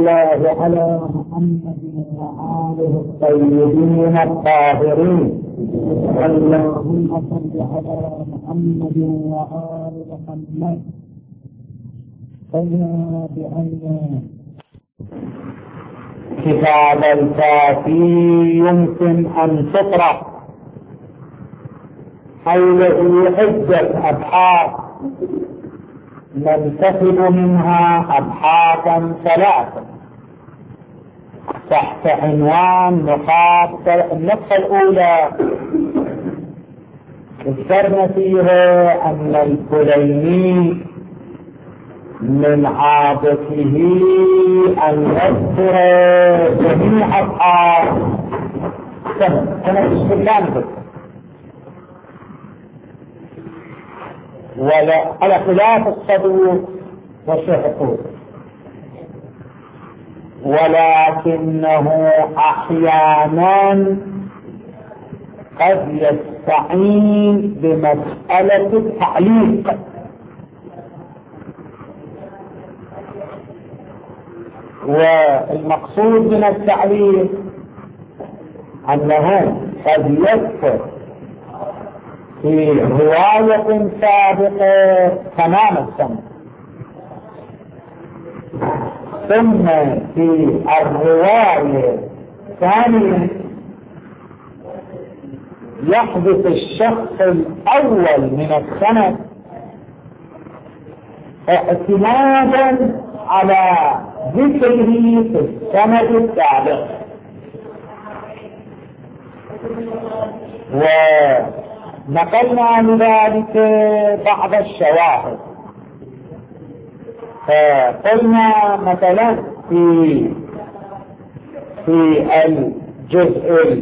الله على محمد وآله الطيبين الطاهرين. اللهم صل على محمد وآل محمد كما بعينه. كتاب الكافي يمكن أن تطرح حوله عدة أبحاث ننتخب منها أبحاثا ثلاثة تحت عنوان نقاط. النقطة الأولى ذكرنا فيها أن الكليني من عادته أن يذكر جميع أبحاث سنة الشريان، ولا على خلاف الصدوق والشهقوق، ولكنه أحيانا قد يستعين بمسألة التعليق، والمقصود من التعليق أنه قد يذكر في رواية سابقة تمام السنة، ثم في الرواية الثانية يحدث الشخص الأول من السنة اعتمادا على ذكره في السند السابق، ونقلنا لذلك بعض الشواهد. فقلنا مثلا في الجزء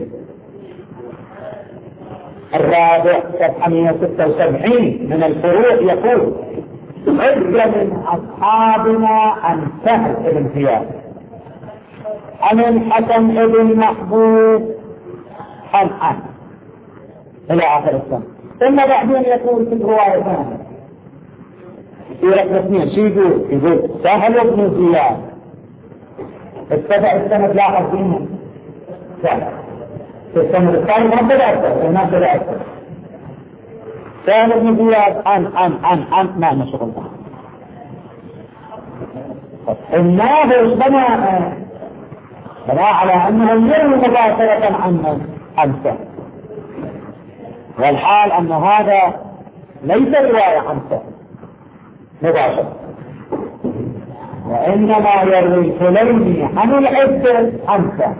الرابع صفحة 176 من الفروع يقول: عدة من أصحابنا عن سهل بن زياد عن الحسن بن محبوب عن إلى آخر السنة. ثم بعدين يقول في الرواية الثانية في رقم 2 شو يقول سهل بن زياد اتبع السنة لاحظ فيها سهل في السنة الثانية ما بدأت هناك بدأت سهل بن زياد عن ما نشغل الناظر بناء على أنه يروي مباشرة عن سهل، والحال أن هذا ليس رواية عن سهل مباشرة، وإنما يروي الكليني عن العدة عن سهل،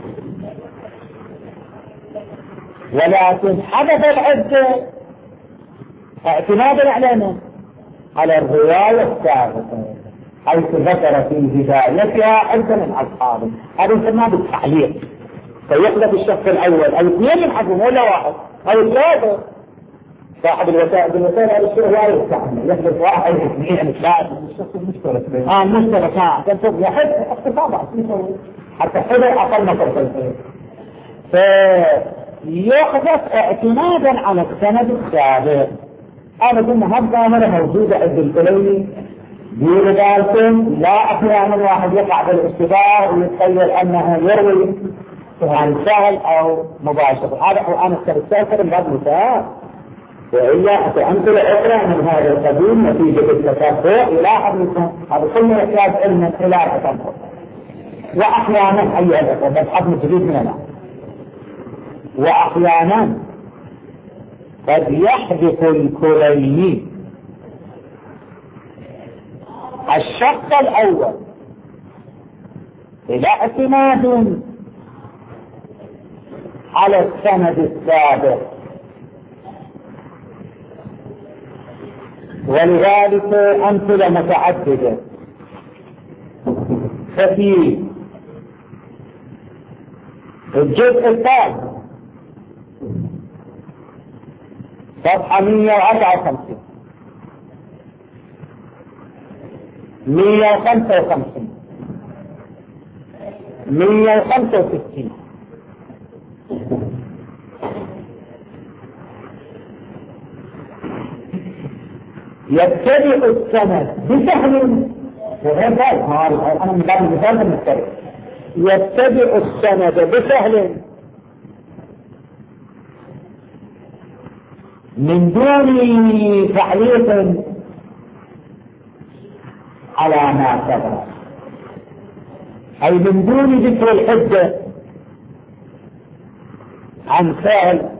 ولكن حدث العدة اعتمادا على الرواية السابقة حيث ذكر في بدايتها عدة من أصحابه. هذا يسمى بالتعليق، فيحدث الشخص الأول أو اثنين من حكم ولا واحد أو الثلاثة صاحب الوسائل بالوسائل هذا الشيء لا يستعمل، يحدث واحد أو اثنين ثلاثة الشخص المشترك مشترك يحدث اختصاص حتى حدث أقل نفر فيحدث اعتمادا على السند السابق. أنا قلنا هالظاهرة موجودة عند الكليني يقول ذلكم لا أحيانا واحد يقع بالاشتباه ويتخيل أنه يروي عن سهل أو مباشر. هذا أنا استفسر من هذا المثال، وإلا أمثلة أخرى من هذا القبيل نتيجة التتبع يلاحظ منكم هذا كله يحتاج علما إلى التتبع. وأحيانا أيها الأخوة بس جديد من الآن، وأحيانا قد يحدث الكليني الشخص الأول إلى اعتماد على السند السابق، ولذلك أمثلة متعددة. ففي الجزء الثالث صفحة 154 155 165 يتبع السند بسهل وغير ذلك أنا من باب المثال المختلف يتبع السند بسهل من دون تعليق على ما سبق، أي من دون ذكر الحجة عن فعل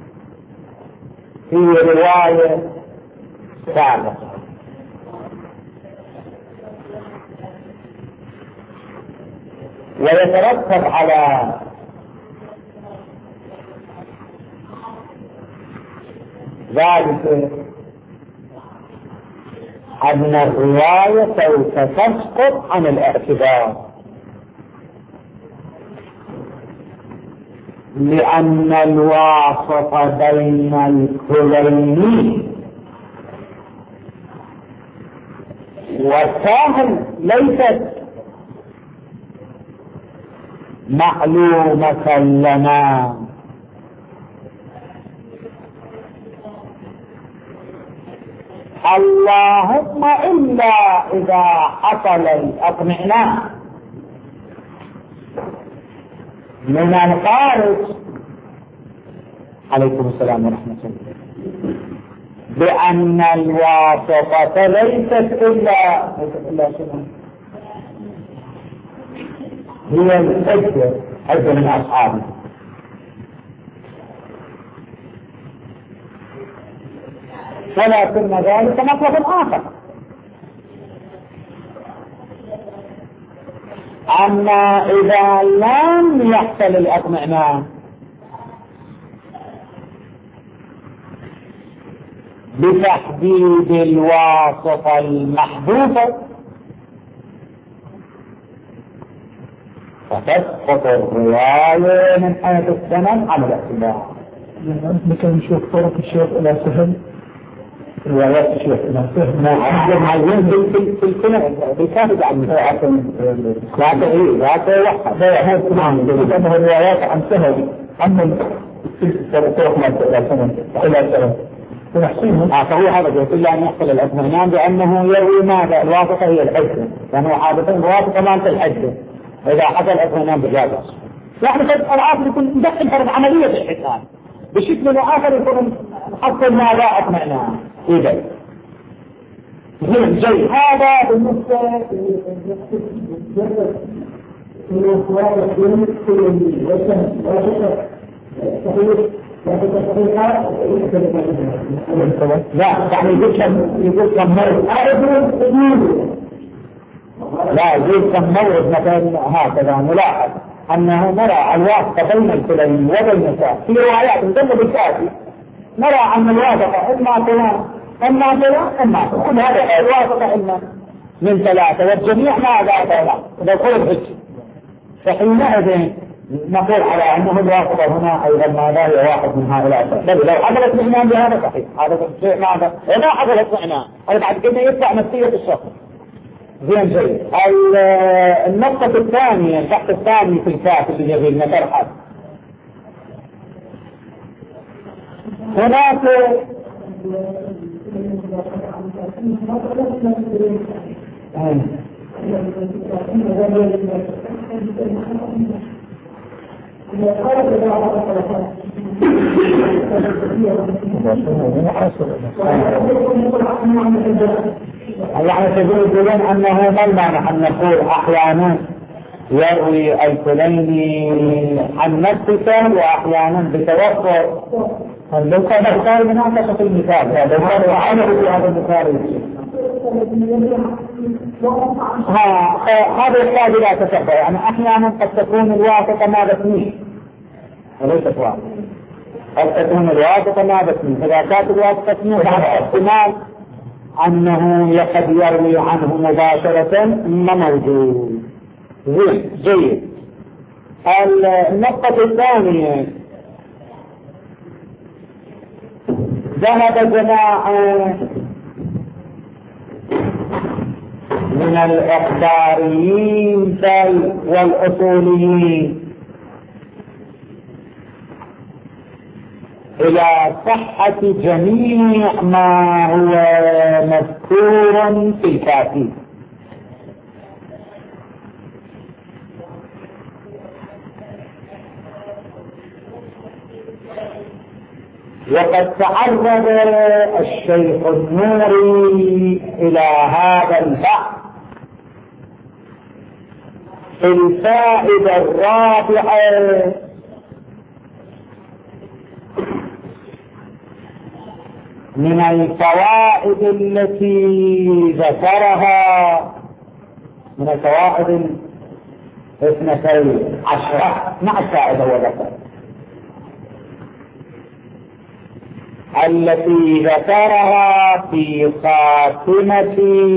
في رواية سابقة. ويترتب على ذلك أن الرواية سوف تسقط عن الاعتبار، لأن الواسط بين الكلين والساهل ليست معلومة لنا، اللهم إلا إذا حصل الأطمئنان من الخارج عليكم السلام ورحمة الله بأن الواسطة ليست إلا هي الحجة من أصحابه، ولكن ذلك مطلب آخر. أما إذا لم يحصل الأطمئنان بتحديد الواسطة المحذوفة فتسقط الرواية من حيث السند على الاعتبار. مثل نشوف طرق الشيخ إلى سهل، روايات الشيخ إلى سهل معين في السنة بالكافة عن لا توحد لأنه الروايات عن سهل عن الطرق إلى سهل ونحسنهم. فهو هذا إلا أن يحصل الأطمئنان بأنه يروي ماذا الواسطة هي الحجة، لأنه عادة الواسطة ما أنت الحجة إذا حصل الأطمئنان بالجابر. نحن قد العاصر يكون مدخل فرض عملية في الحكام بشكل آخر يكون حصل ماذا أطمئنان. إذا جيد هذا بالنسبة لا يعني يقول كم مرض لا يقول كم مرض مثلا هكذا نلاحظ أنه نرى الواسطة بين الكلين وبين الكافي في روايات مجلد الكافي نرى أن الواسطة إما فلان إما فلان إما فلان هذا الواسطة إما من ثلاثة والجميع ماذا فلان إذا قلت هيك فحينئذ نقول على أنه الواسطة هنا أيضا ماذا هي واحد من هؤلاء. لو حصلت معنى بهذا صحيح هذا الشيء ماذا إذا حصلت معنى هذا بعد كده يدفع نفسية الشخص. زين جيد. النقطة الثانية الشخص الثاني في الكافي اللي يجب نترحل هناك يعني تقولون أنه ما المعنى أن نقول أحيانا يروي الكليني عن نفسه وأحيانا بتوفر. لو كان اختار من أعتقد المثال لو كان وعانه في هذا المثال هذا يحتاج إلى تشبه. يعني أحيانا قد تكون الواسطة ماذا تنيه وليست واحدة، قد تكون الواسطة ماذا تنيه. إذا كانت الواسطة تنيه بعد احتمال أنه يقد يروي عنه مباشرة ما موجود. جيد. النقطة الثانية ذهب جماعة من الإخباريين والأصوليين إلى صحة جميع ما هو مذكور في الكافي وقد تعرض الشيخ النوري إلى هذا البحث في الفائدة الرابعة من الفوائد التي ذكرها، من الفوائد 12 مع الفائدة وذكر التي ذكرها في خاتمة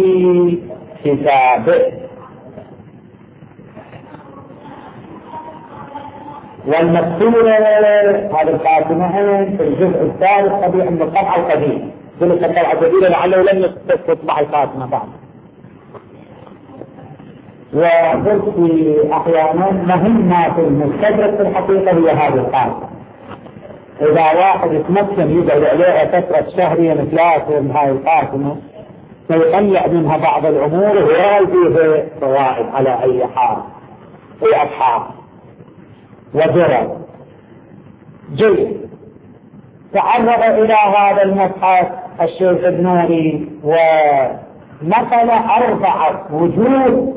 كتابه. والمكتوبة هذه الخاتمة في الجزء الثالث قبيح من الطبعة القديمة، ذلك الطبعة الجديدة لعله لم تطبع الخاتمة بعد. وقلت في أحيانا مهمة في المستدرك في الحقيقة هي هذه الخاتمة. إذا واحد يتمكن يقعد عليها فترة شهرية مثل من هذه الخاتمة فيطلع منها بعض الأمور ويرى فيها فوائد على أي حال في أصحاب وزرع. جيد. تعرض إلى هذا المبحث الشيخ النوري ونقل 4 وجوه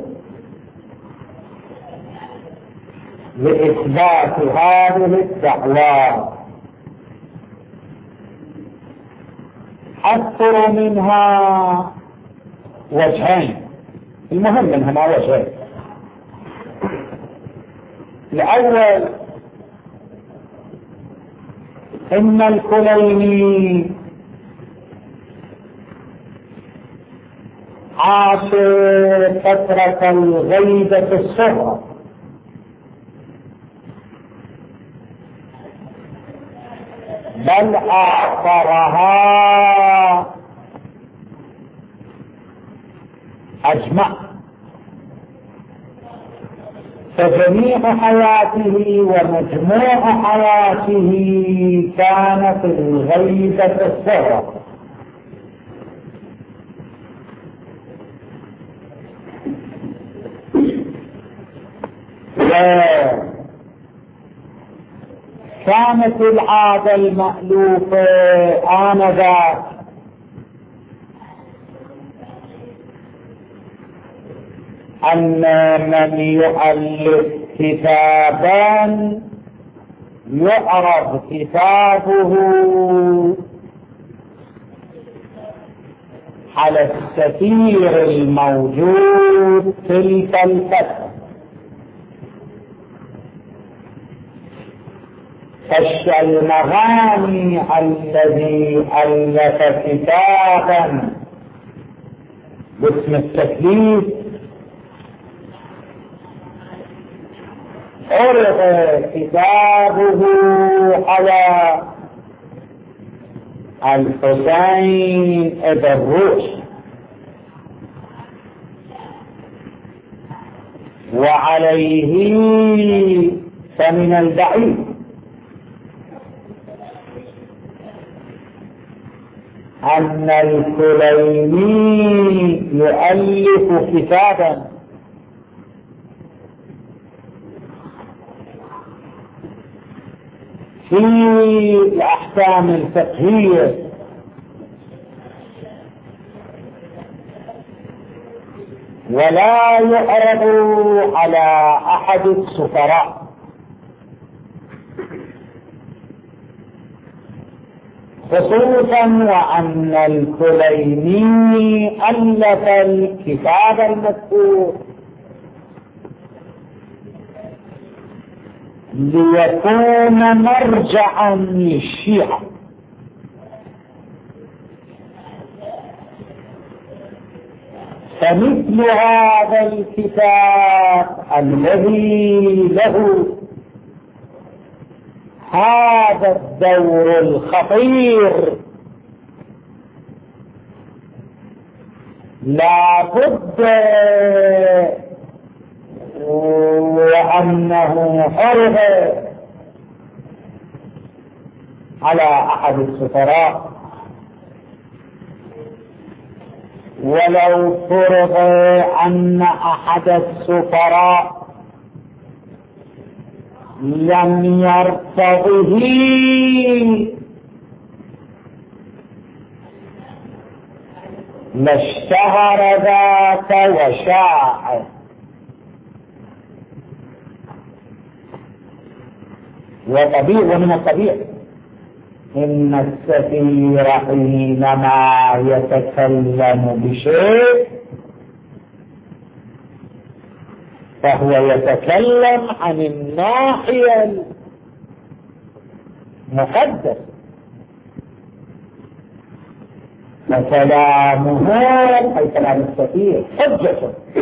لإثبات هذه الدعوة، أكثر منها وجهين، المهم منها وجهين. الأول إن الكليني عاش فترة الغيبة الصغرى، بل أعصرها أجمع، فجميع حياته ومجموع حياته كان في الغيبة الصغرى. كانت العادة المألوفة آنذاك أن من يؤلف كتابا يعرض كتابه على السفير الموجود تلك الفترة، كالشلمغاني الذي ألف كتابا باسم التكليف عرض كتابه على الحسين بن روح وعليه فمن البعيد أن الكليني يؤلف كتابا في الأحكام الفقهية ولا يعرض على أحد السفراء، خصوصا وأن الكليني ألف الكتاب المذكور ليكون مرجعا للشيعة، فمثل هذا الكتاب الذي له هذا الدور الخطير لا بد وأنه حرض على أحد السفراء، ولو فرض أن أحد السفراء لم يرتضه لاشتهر ذاك وشاع. ومن الطبيعي إن السفير حينما يتكلم بشيء فهو يتكلم عن الناحية المقدسة، فكلامه أي كلام السفير حجة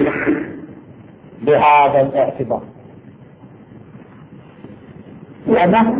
بهذا الاعتبار. ونحن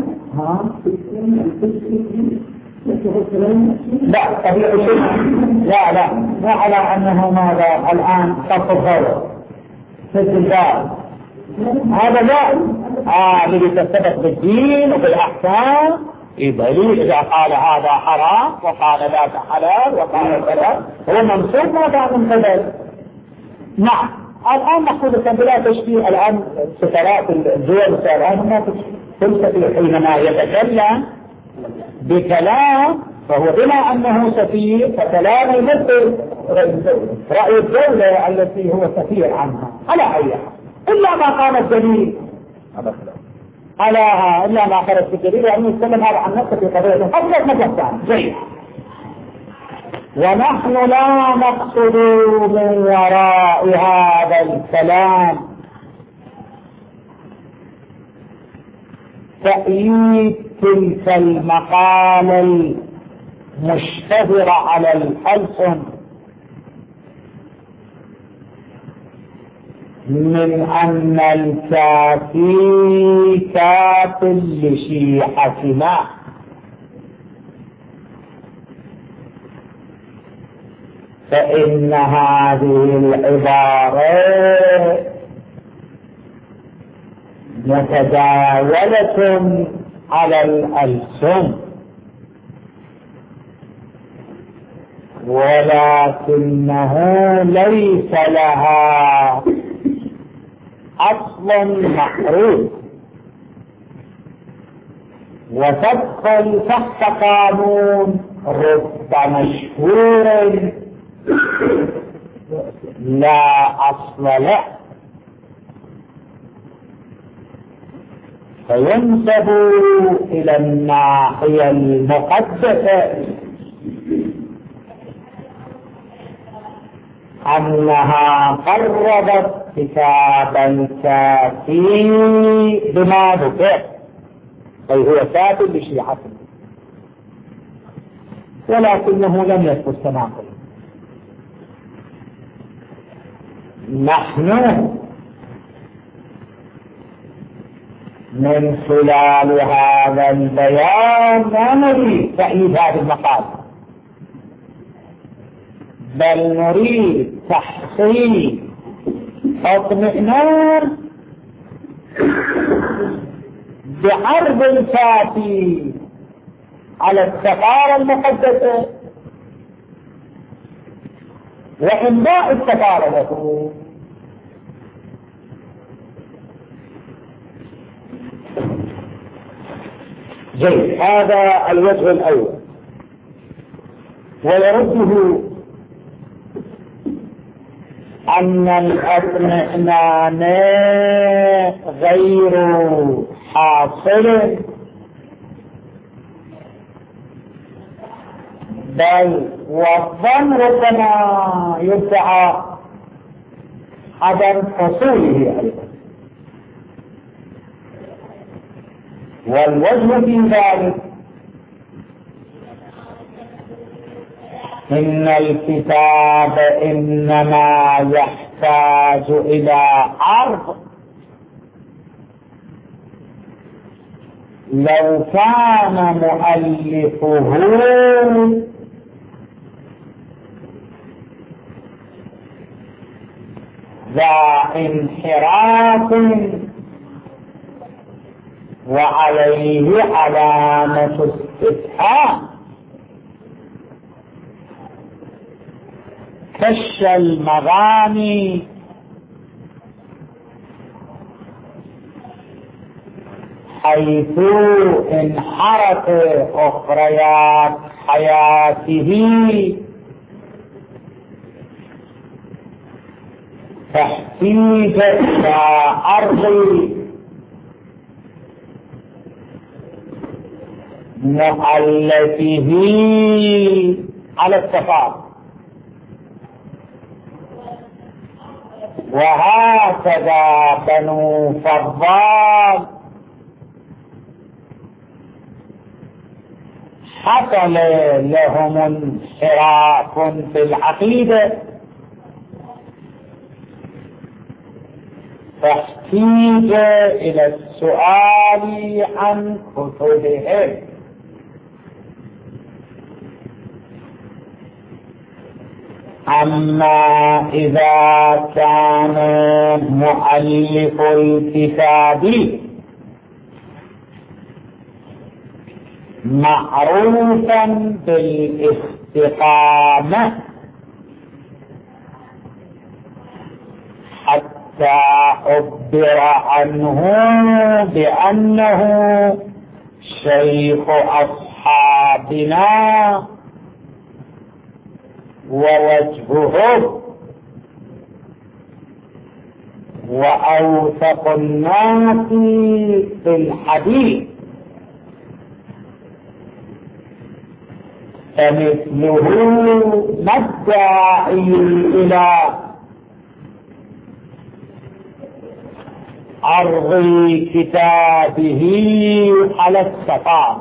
لا طبيعي شيء لا على أنه ماذا الآن تطلب في الباب هذا لا الذي تثبت بالدين وبالأحكام يبالي إذا قال هذا حرام وقال ذاك حلال وقال كذا هو منصوب ماذا من قبل. نعم الآن نقول بلا تشبيه. الآن سترات الدول الآن ما تشبيه حينما يتكلم بكلام فهو بما أنه سفير فكلامه يمثل رأي الدولة التي هو سفير عنها على أي حال إلا ما قام الدليل علىها إلا ما خرج في الدليل لأنه يتكلم هذا عن نفسه في قضية حصلت مجلسان جيد. ونحن لا نقصد من وراء هذا الكلام تأييد تلك المقالة المشتهرة على الألسن من أن الكافي كاف لشيعتنا، فإن هذه العبارة متداولة على الألسن ولكنه ليس لها أصل معروف وتدخل تحت قانون رب مشهور لا أصل له، فينسب إلى الناحية المقدسة أنها قربت كتابا كافي بما ذكر أي هو كافي لشيعته، ولكنه لم يثبت تناقض. نحن من خلال هذا البيان لا نريد تأييد هذه المقالة، بل نريد تحصيل اطمئنان بعرض الكافي على السفارة المقدسة وإمضاء السفارة له. جيد، هذا الوجه الأول. ويرده أن الاطمئنان غير حاصل بل والظن ربما يدعى عدم حصوله أيضا. والوجه في ذلك إن الكتاب إنما يحتاج إلى عرض لو كان مؤلفه ذا انحراف وعليه علامة استفهام كش المغاني حيث انحرف أخريات حياته تحتيج إلى عرض مؤلفه على التفاضل. وهكذا بنو فضال حصل لهم انحراف في العقيدة، فاحتيج إلى السؤال عن كتبهم. أما إذا كان مؤلف الكتاب معروفا بالاستقامة حتى عبر عنه بأنه شيخ أصحابنا ووجهه وأوثق الناس في الحديث، فمثله مدعي إلى عرض كتابه على السفار.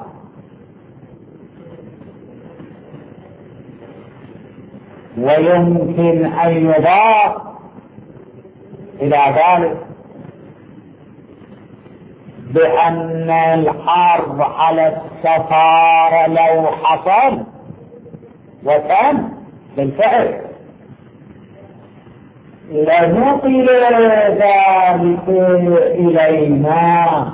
ويمكن أن يضاف إلى ذلك بأن الحرب على السفارة لو حصل وكان بالفعل لنقل ذلك إلينا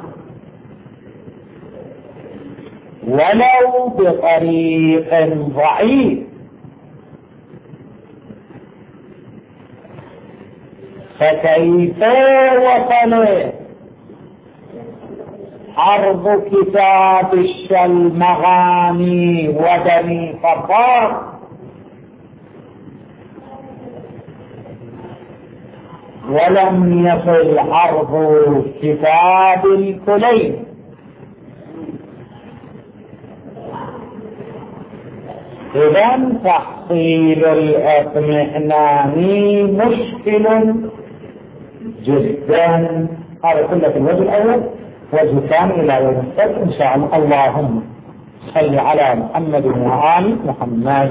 ولو بطريق ضعيف، فكيف وصل عرض كتاب الشلمغاني وبني فضال ولم يصل عرض كتاب الكليني؟ إذن تحصيل الإطمئنان مشكل جدا. هذا كله في الوجه الأول. وجه ثاني إلى يوم السبت إن شاء الله. اللهم صل على محمد وآل محمد.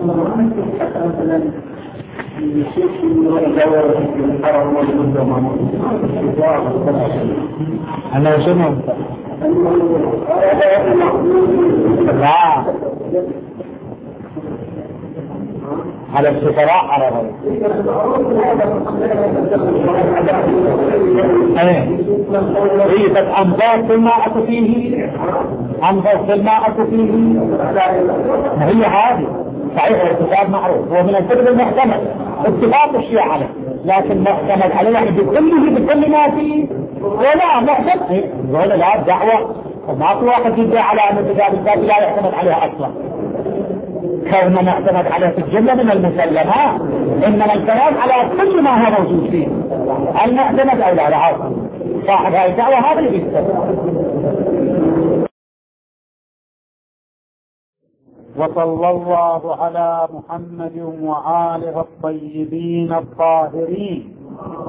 أنا شنو؟ لا على السفراء على غيره. ايه بس انظرت الماء فيه، انظرت الماء فيه، هي هذه صحيح. الكتاب معروف هو من الكتب المحتمل اتفاق الشيعة عليه، لكن محتمل عليه يعني بكل ما فيه ولا محتمل ولا لا دعوة. ما في واحد يدعي على ان الكتاب الكافي لا يحتمل عليها اصلا، كوننا نعتمد عليه في الجملة من المسلمات، إنما الكلام على كل ما هو موجود فيه. هل نعتمد أو لا؟ لا، صاحب هذه الدعوة هذا اللي بيستمر. وصلى الله على محمد وآله الطيبين الطاهرين.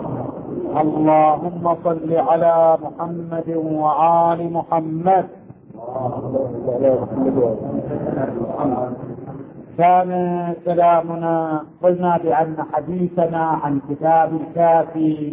اللهم صل على محمد وآل محمد. كان كلامنا قلنا بأن حديثنا عن كتاب الكافي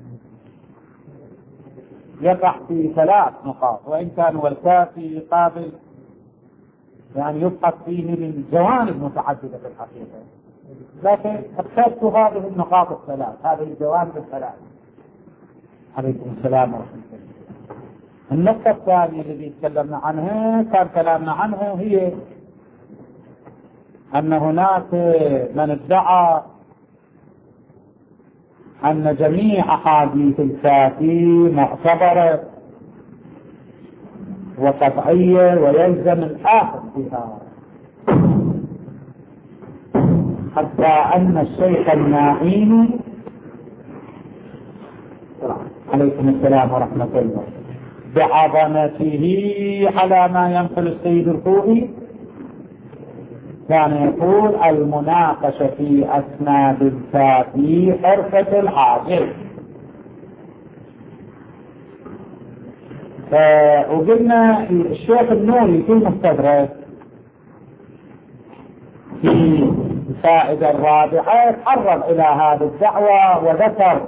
يقع في 3 نقاط، وإن كان والكافي قابل يعني يبحث فيه من جوانب متعددة في الحقيقة، لكن اخترت هذه النقاط ال3، هذه الجوانب ال3. عليكم السلام ورحمة الله. النقطة الثانية التي تكلمنا عنها كان كلامنا عنها هي أن هناك من ادعى أن جميع أحاديث الكافي معتبرة وقطعية ويلزم الآخذ بها، حتى أن الشيخ الناعيني عليكم السلام ورحمة الله بعظمته على ما ينقل السيد الخوئي كان يقول المناقشة في أسناد الكافي حرفة العاجل. وقلنا الشيخ النوري في المستدرك في الفائدة الرابعة تعرض إلى هذه الدعوة وذكر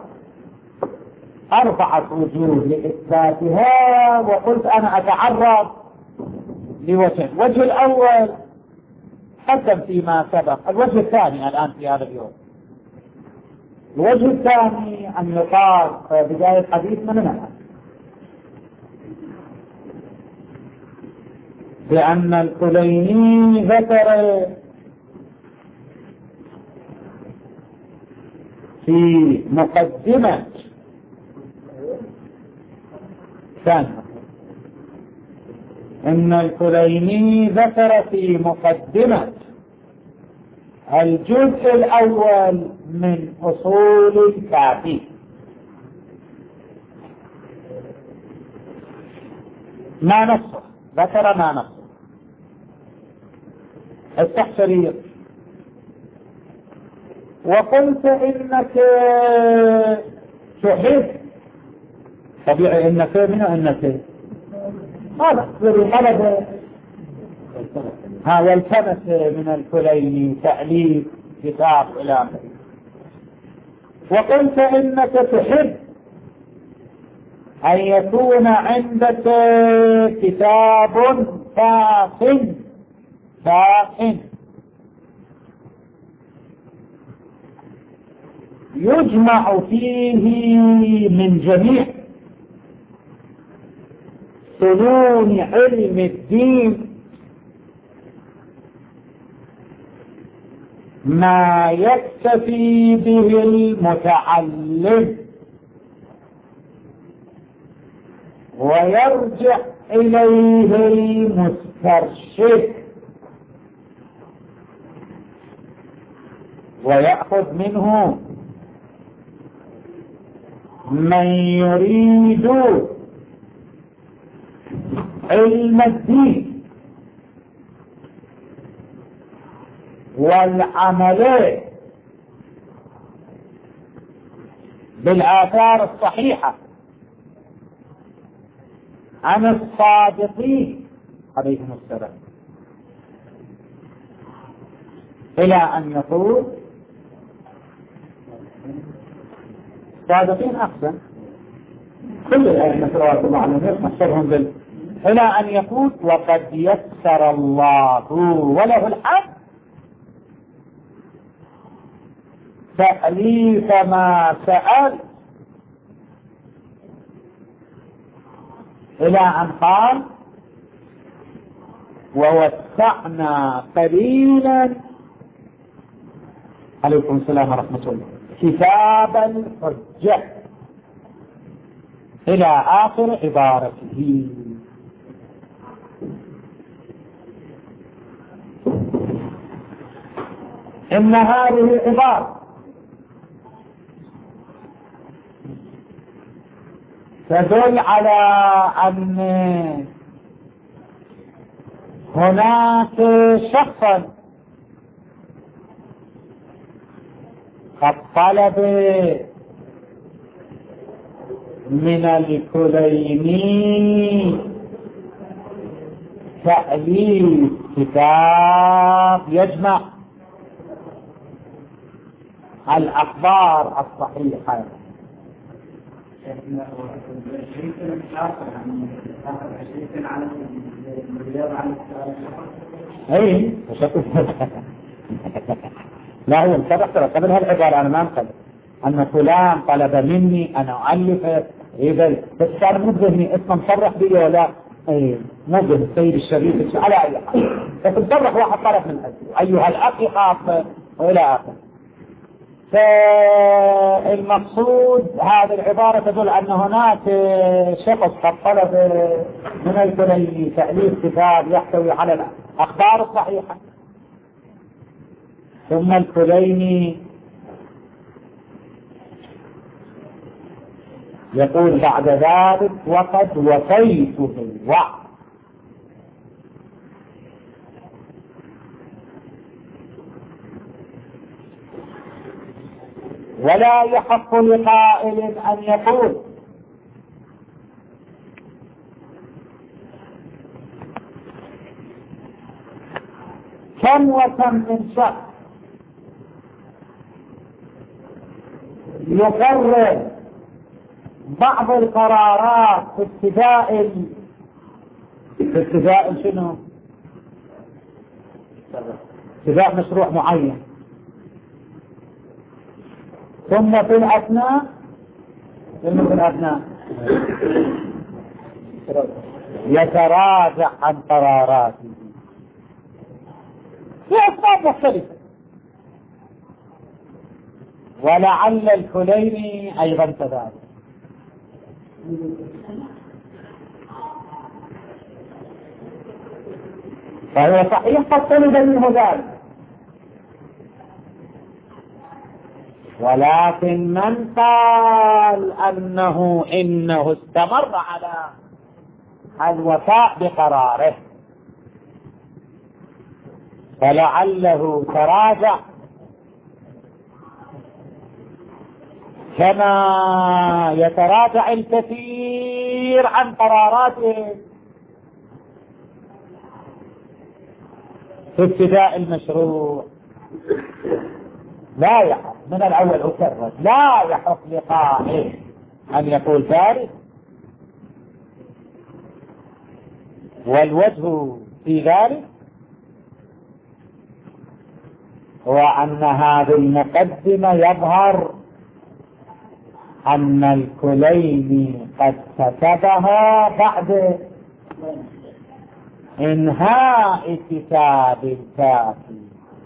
4 وجوه لإثباتها، وقلت أنا أتعرض لوجه. الوجه الأول قدم فيما سبق، الوجه الثاني الآن في هذا اليوم. الوجه الثاني أن يقال بداية حديثنا منها بأن الكليني ذكر في مقدمة إن الكليني ذكر في مقدمة الجزء الأول من أصول الكافي ما نصه، ذكر ما نصه التحسير. وقلت إنك تحب طبيعي إنك من إنك هذا طلب هذا التمس من الكليني تأليف كتاب إلى آخره. وقلت إنك تحب أن يكون عندك كتاب فاقٍ يجمع فيه من جميع فنون علم الدين ما يكتفي به المتعلم ويرجع إليه المسترشد ويأخذ منه من يريد علم الدين والعمل بالآثار الصحيحة عن الصادقين عليهم السلام، إلى أن يقول صادقين أحسن كل الأئمة رضي الله عنهم نحصرهم إلى أن يقول وقد يسر الله وله الحق تأليف ما سأل، إلى أن قال ووسعنا قليلا عليكم السلام ورحمة الله كتاب الحجة إلى آخر عبارته. إن هذه العبارة تدل على أن هناك شخصا قد طلب من الكليني تأليف كتاب يجمع الأخبار الصحيحة. اي لا هو انتبه قبل هالعبارة انا ما انقل ان فلان طلب مني ان اؤلف اذا بس كان مو بذهني اسمه مصرح بي ولا اي مو السيد الشريف على اي حال بس مصرح واحد طلب من اجله ايها الاخ خاص والى اخره. فالمقصود هذه العبارة تدل أن هناك شخص قد طلب من الكليني تأليف كتاب يحتوي على الأخبار الصحيحة، ثم الكليني يقول بعد ذلك وقد وفيت بالوعد. ولا يحق لقائل أن يقول كم وكم من شخص يقرر بعض القرارات في ابتداء شنو؟ ابتداء مشروع معين، ثم في الأثناء يتراجع عن قراراته في أسباب مختلفة. ولعل الكليني أيضا كذلك. فهو صحيح قد طلب منه ذلك، ولكن من قال إنه استمر على الوفاء بقراره فلعله تراجع كما يتراجع الكثير عن قراراته في ابتداء المشروع. لا يحق من الأول أكرر، لا يحق لقائل أن يقول ذلك. والوجه في ذلك هو أن هذه المقدمة يظهر أن الكليني قد كتبها بعد انهاء كتاب الكافي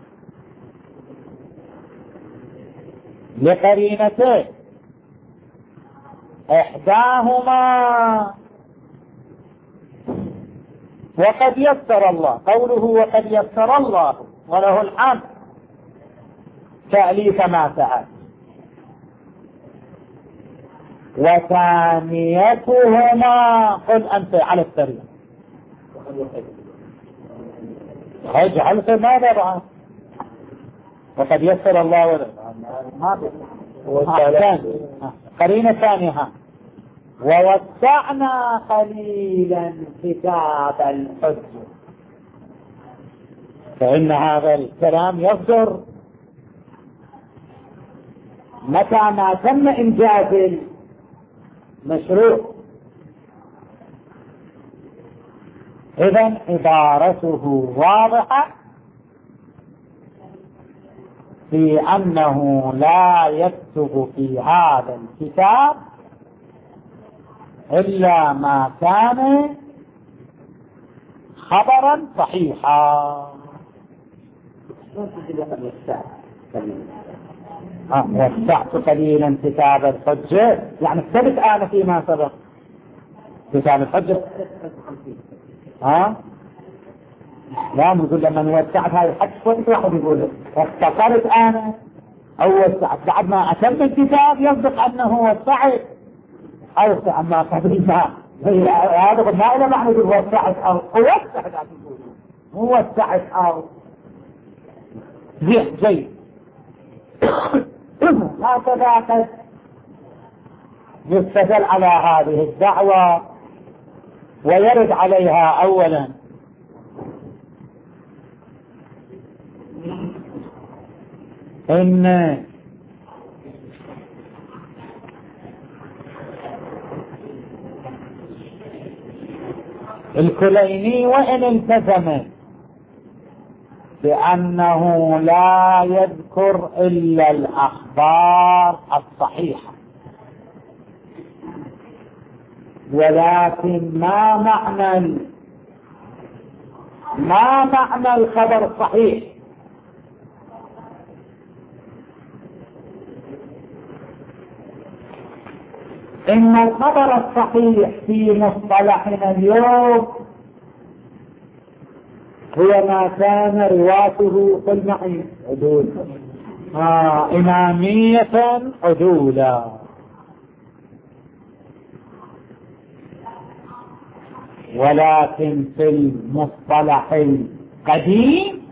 لقرينتين، إحداهما وقد يسر الله، قوله وقد يسر الله وله الحمد تأليف ما سأل، وثانيتهما قل أنت على السريع اجعل في ماذا بعد وقد يسر الله وله قرينة ثانية ووسعنا قليلا كتاب الحج، فإن هذا الكلام يصدر متى ما تم إنجاز المشروع. إذن عبارته واضحة في أنه لا يكتب في هذا الكتاب إلا ما كان خبرا صحيحا. وسعت قليلا كتاب الحجة، يعني اكتبت أنا فيما سبق كتاب الحجة. لا نقول لما وسعت هذا الحج كنت واحد يقول اختصرت أنا أو وسعت بعد ما أتم الكتاب يصدق أنه وسعت أوسع ما قبلها. هذا قد ما إلى معنى يقول وسعت أو وسعت مو وسعت أو جيد. هكذا قد يستدل على هذه الدعوة ويرد عليها. أولا إن الكليني وإن التزم بأنه لا يذكر إلا الأخبار الصحيحة، ولكن ما معنى الخبر الصحيح؟ إن الخبر الصحيح في مصطلحنا اليوم هو ما كان رواته في المعين عدول إمامية عدولا. ولكن في المصطلح القديم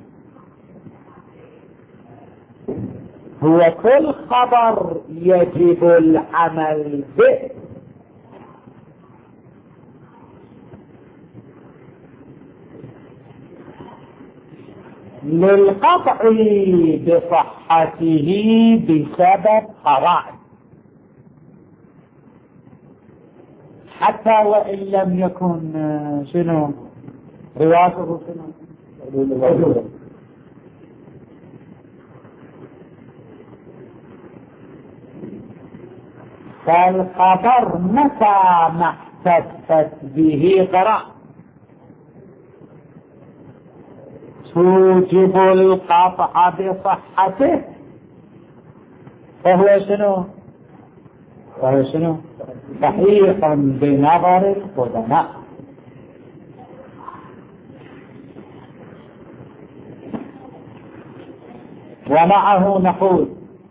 هو كل خبر يجب العمل به، للقطع بصحته بسبب قرائن، حتى وإن لم يكن شنو رواته شنو فالخبر متى ما احتفت به قرائن توجب القطع بصحته، فهو شنو صحيح بنظر القدماء. ومعه نقول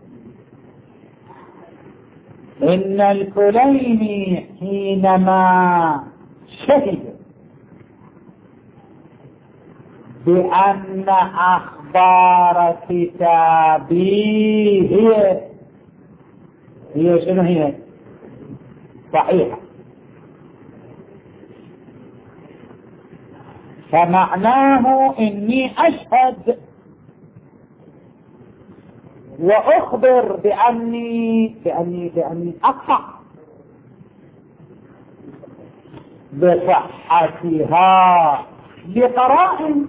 إن الكليني حينما شهد بأن أخبار كتابي هي شنو هي صحيحة، فمعناه إني أشهد وأخبر بأني أقطع بصحتها بقرائن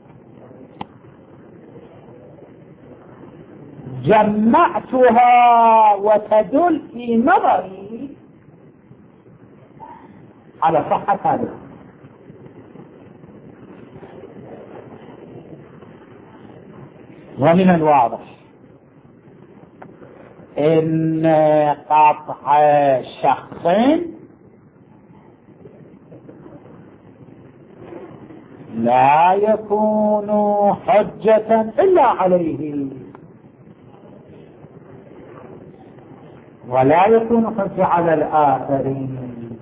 جمعتها وتدل في نظري على صحة هذا. ومن الواضح إن قطع شخص لا يكون حجة إلا عليه، ولا يكون حجة على الآخرين.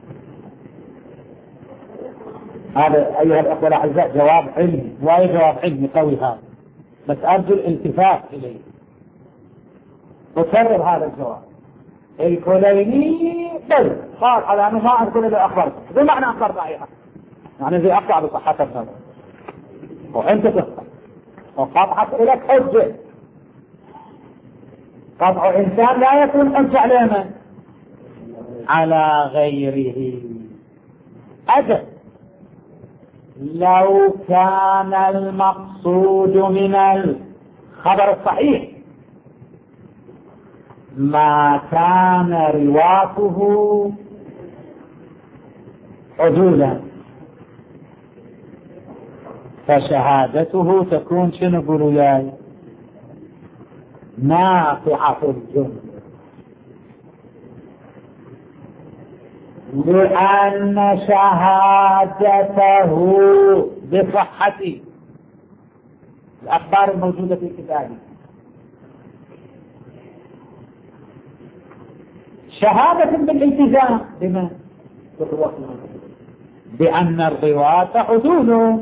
هذا أيها الأخوة الأعزاء جواب علمي، وهي جواب علمي قوي هذا، بس أرجو الالتفات إليه. أكرر هذا الجواب. الكليني بل قال على أنه ما أذكر إلا أخبرت، بمعنى أخبر رأيها، يعني زي أقطع بصحة النظر وأنت تخطأ وقطعت إليك حجة. قطع إنسان لا يكون حجة على من؟ على غيره. أجل لو كان المقصود من الخبر الصحيح ما كان رواته عدولا فشهادته تكون شنو نقولوا ياي نافعة الجملة، لأن شهادته بصحة الأخبار الموجودة في كتابه شهادة بالالتزام بما بأن الرواة عدول،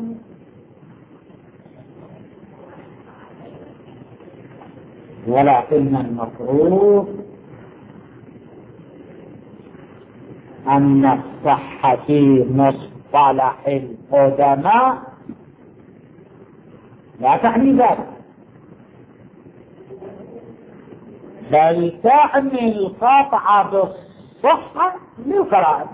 ولكن المفروض أن الصحة في مصطلح القدماء لا تعني ذلك، بل تعني القطع بالصحة للقرائن.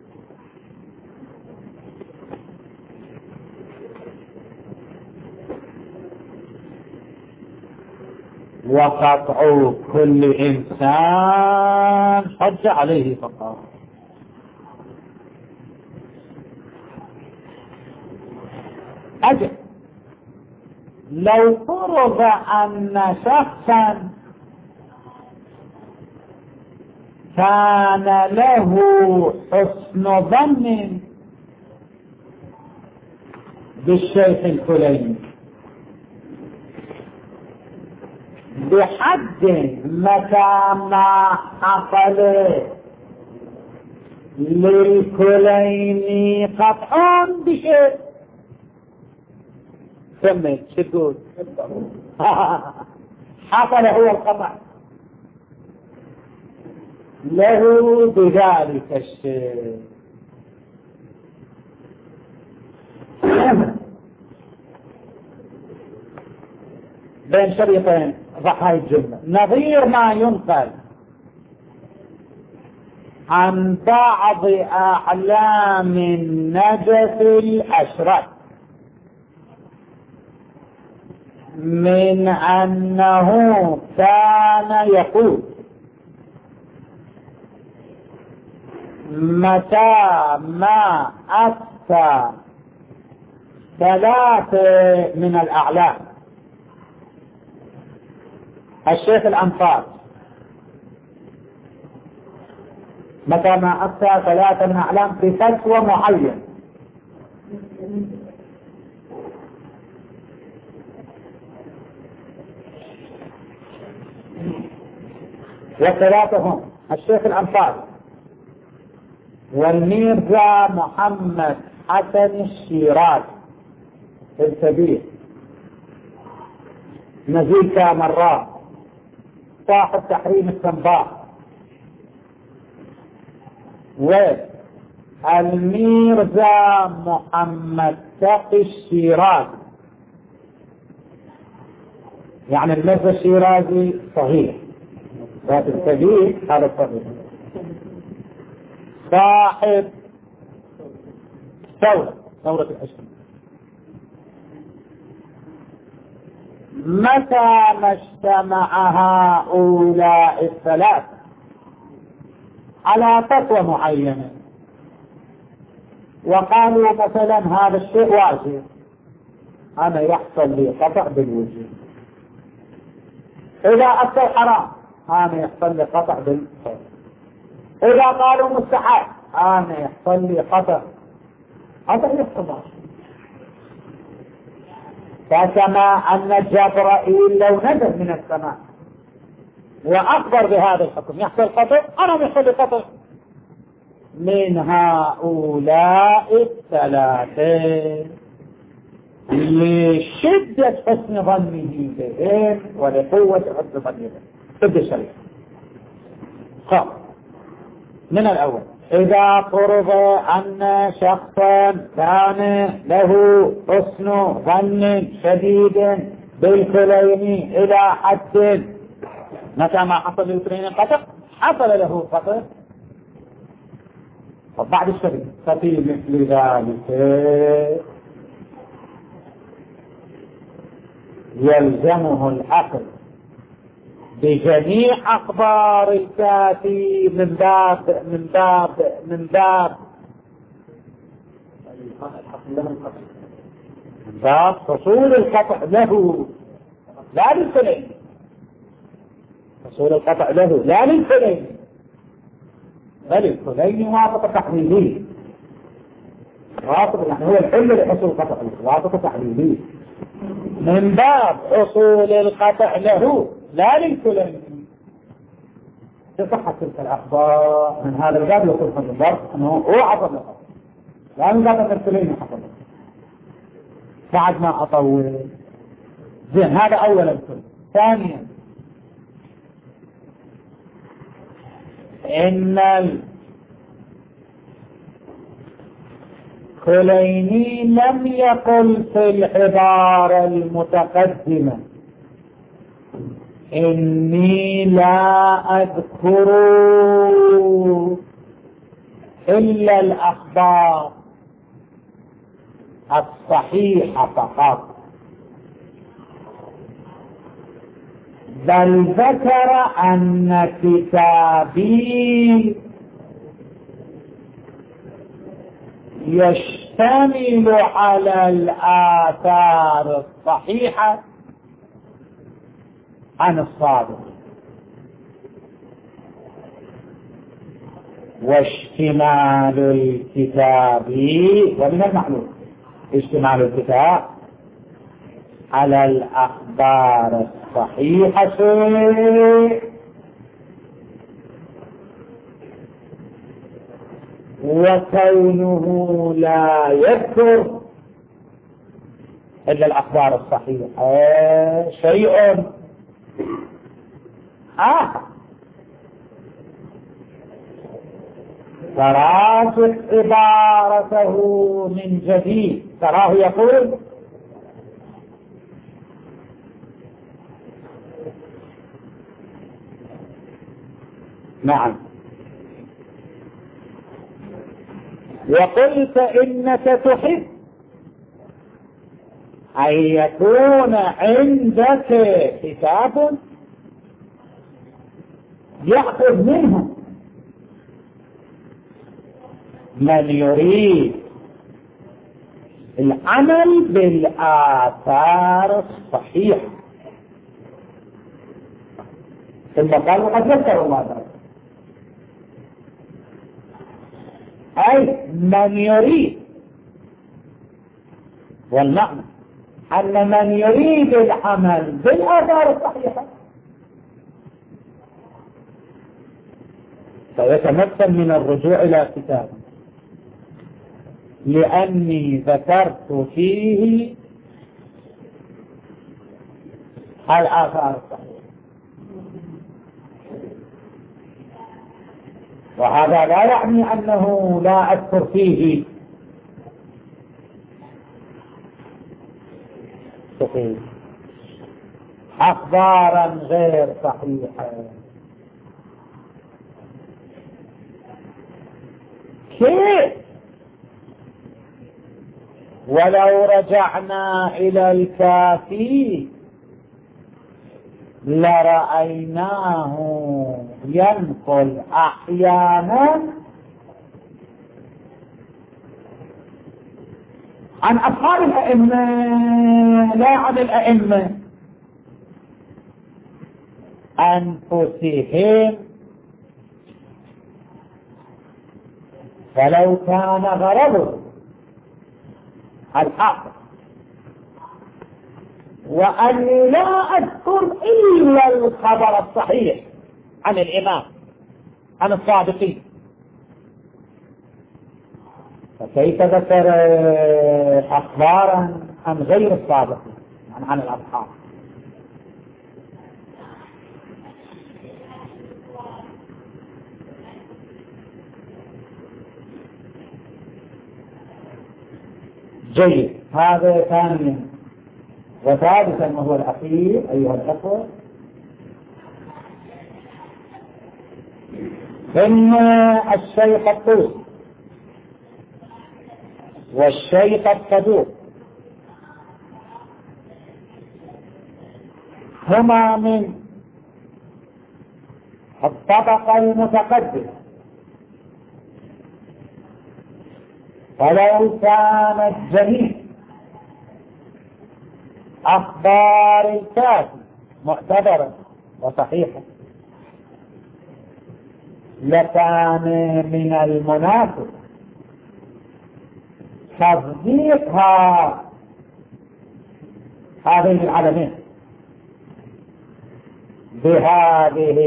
وقطع كل إنسان حج عليه فقط. أجل لو فرض أن شخصا كان له حسن ظن بالشيخ الفلاني بحد متى ما حصل للكلين قطع بشيء. سمت شو تقول؟ حصل هو القطع له بذلك الشيء. بين شريطين ضحايا الجملة نظير ما ينقل عن بعض أعلام النجف الأشرف من أنه كان يقول متى ما أتى ثلاثة من الأعلام. الشيخ الأنصار متى ما أتى ثلاثة من الأعلام في فتوى معين والثلاثة هم الشيخ الأنصار والميرزا محمد حسن الشيرازي الكبير نزيكا مرات صاحب تحريم التنباء، والميرزا محمد تقي الشيرازي. يعني الميرزا الشيرازي صغير، ذات الكبير هذا الصغير صاحب ثورة الأشهر. متى ما اجتمع هؤلاء الثلاث على فتوى معينة وقالوا مثلا هذا الشيء واجب، أنا يحصل لي قطع بالوجوب. إذا أتوا حرام أنا يحصل لي قطع بالحرام. إذا قالوا مستحب أنا يحصل لي قطع يحصل. فكما أن جبرائيل لو نزل من السماء وأخبر بهذا الحكم يحصل قطع، أنا يحصل لي قطع من هؤلاء الثلاثة لشدة حسن ظنه بهم ولقوة حسن ظنه بهم. ضد الشريعة. من الأول إذا فرض أن شخصا كان له حسن ظن شديد بالكلين إلى حد متى ما حصل للكلين قطع حصل له قطع بعد الشريعة. ففي مثل ذلك يلزمه العقل بجميع أخبار الكافي من باب حصول القطع له لا للكلين. حصول القطع له لا للكلين، بل الكلين واسطة تحليلية. واسطة يعني هو الحل لحصول القطع له، واسطة تحليلية من باب حصول القطع له لا للكلين. تصحت تلك الأخبار من هذا الباب يقول في الضرب أنه هو حصل له، لا من باب أن الكلين حصل له. بعد ما أطول زين، هذا أولا الكل. ثانيا إن الكليني لم يقل في العبارة المتقدمة إني لا أذكر إلا الأخبار الصحيحة فقط، بل ذكر أن كتابي يشتمل على الآثار الصحيحة عن الصادق، واشتمال الكتاب ومن المعلوم اشتمال الكتاب على الأخبار الصحيحة وكونه لا يذكر إلا الأخبار الصحيحة شيء آخر. فراجع عبارته من جديد، تراه يقول نعم. وقلت إنك تحب أن يكون عندك كتاب يأخذ منه من يريد العمل بالآثار الصحيحة. ثم قال وقد ذكروا ما ذكر، أي من يريد، والمعنى أن من يريد العمل بالآثار الصحيحة فيتمثل من الرجوع إلى كتاب، لأني ذكرت فيه الآثار الصحيحة. وهذا لا يعني أنه لا أذكر فيه صحيح أخبارا غير صحيحة. كيف؟ ولو رجعنا إلى الكافي لرأيناه ينقل أحيانا عن أصحاب الأئمة لا عن الأئمة أنفسهم. فلو كان غرضه الحق وأني لا أذكر إلا الخبر الصحيح عن الإمام عن الصادقين، فكيف ذكر أخبارا عن غير الصادقين عن الأصحاب؟ جيد. هذا ثانيا. وثالثا وهو الأخير أيها الأخوة، إن الشيخ الطوسي والشيخ الصدوق هما من الطبقة المتقدمة، فلو كانت جميع أخبار الكافي معتبرة وصحيحة لكان من المناسب تصديقها هذين العلمين بهذه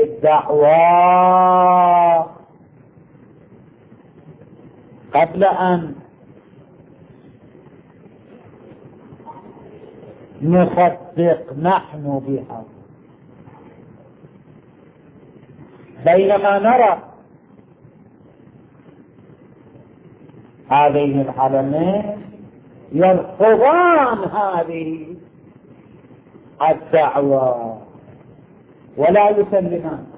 الدعوة قبل أن نصدق نحن بها، بينما نرى هذين العلمين يرفضان هذه الدعوة ولا يسلمان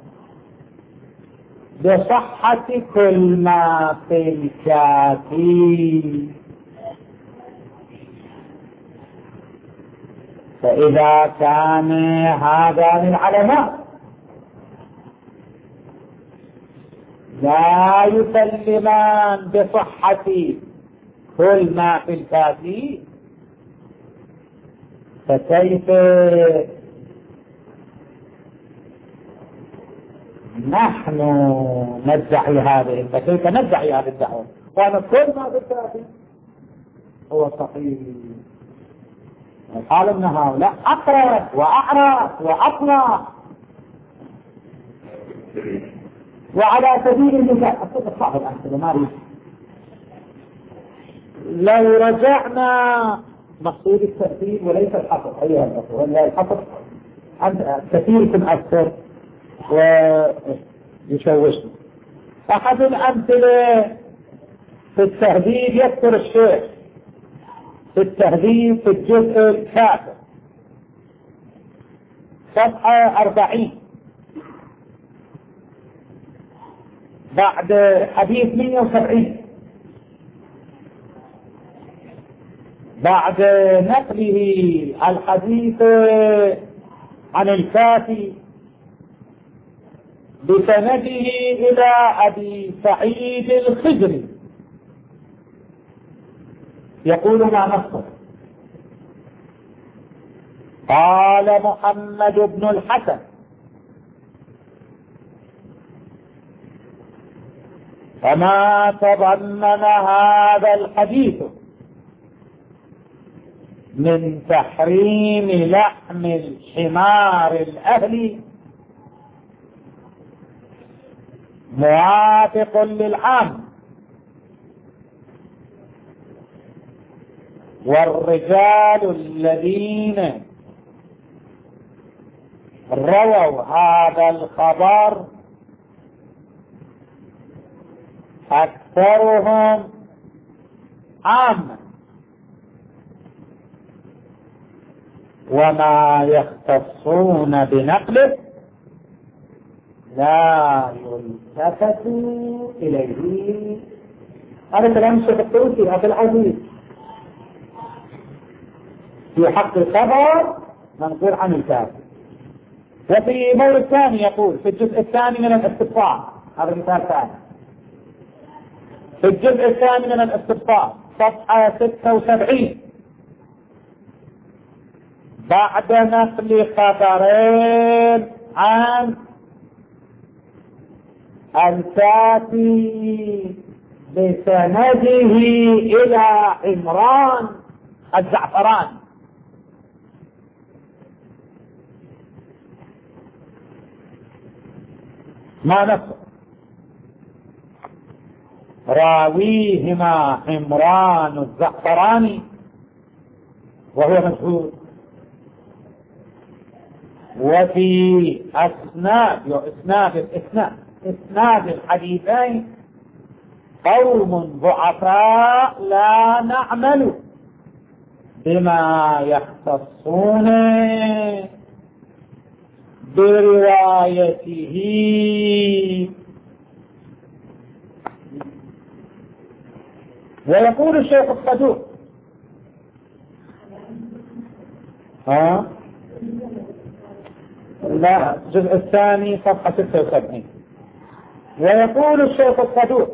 بصحة كل ما في الكافي. فإذا كان هذان العلماء لا يسلمان بصحة كل ما في الكافي، فكيف نحن ندعي هذه؟ فكيف ندعي هذه الدعوة كان كل ما في الكافي هو صحيح؟ الحال ان هؤلاء اقرب واعرف واطلع. وعلى سبيل المثال اصدق صاحب الامثله ما اريد لو رجعنا مقصود الترتيب وليس الحصر أيها الأخوة، ولا الحصر كثير أكثر ويشوشنا. أحد الأمثلة في التهذيب يذكر الشيخ في التهذيب في الجزء الكافر صفحة 40 بعد حديث 170 بعد نقله الحديث عن الكافي بسنده إلى أبي سعيد الخدري يقول ما نصر: قال محمد بن الحسن: فما تضمن هذا الحديث من تحريم لحم الحمار الأهلي موافق للعام، والرجال الذين رووا هذا الخبر أكثرهم عامة، وما يختصون بنقله لا يلتفت إليه. هذا كلام الشيخ الطوسي أبو العزيز في حق الخبر منقول عن الكافر. وفي مورد ثاني يقول في الجزء الثاني من الاستبطاء، هذا مثال ثاني، في الجزء الثاني من الاستبطاء صفحة 76 بعد نقل خبرين عن الكافي بسنده إلى عمران الزعفران، ما نصر راويهما عمران الزعفراني وهو مشهور، وفي إسناد الحديثين قوم ضعفاء لا نعمل بما يختصون بروايته. ويقول الشيخ الصدوق لا الجزء الثاني صفحة 76 ويقول الشيخ الصدوق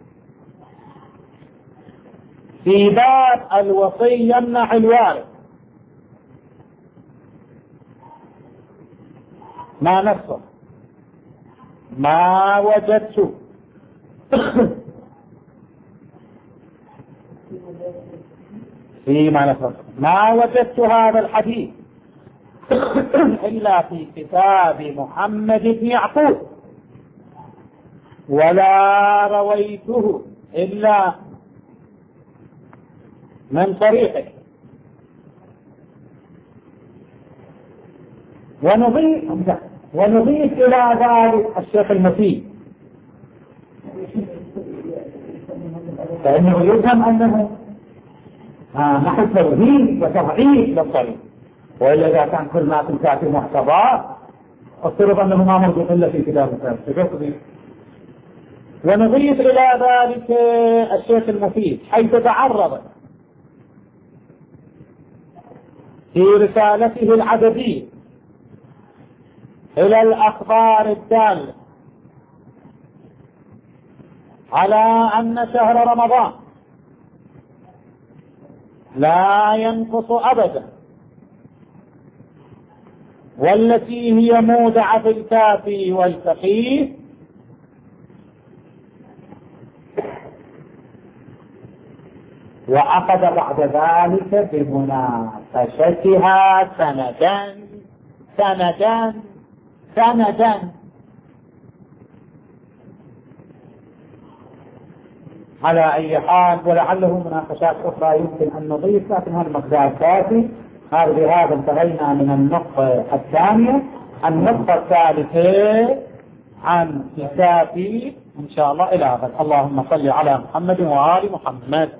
في باب الوصي يمنع الوارث: ما نصر ما وجدت فيما نصر ما وجدت هذا الحديث إلا في كتاب محمد بن يعقوب، ولا رويته إلا من طريقه. ونضيف إلى ذلك الشيخ المفيد، فإنه يفهم أنه نحن توهين وتضعيف للطريق، وإلا إذا كان كل ما في الكافي محتضى افترض أنه ما موجود إلا في كتاب الكافي. ونضيف إلى ذلك الشيخ المفيد حيث تعرض في رسالته العددية إلى الأخبار الدالة على أن شهر رمضان لا ينقص أبدا، والتي هي مودعة في الكافي والفقيه، وأخذ بعد ذلك بمناقشتها سندا على أي حال، ولعله مناقشات أخرى يمكن أن نضيف، لكن هذا مقدار كافي. بهذا انتهينا من النقطة الثانية. النقطة الثالثة عن كتابي إن شاء الله إلى غد. اللهم صل على محمد وآل محمد.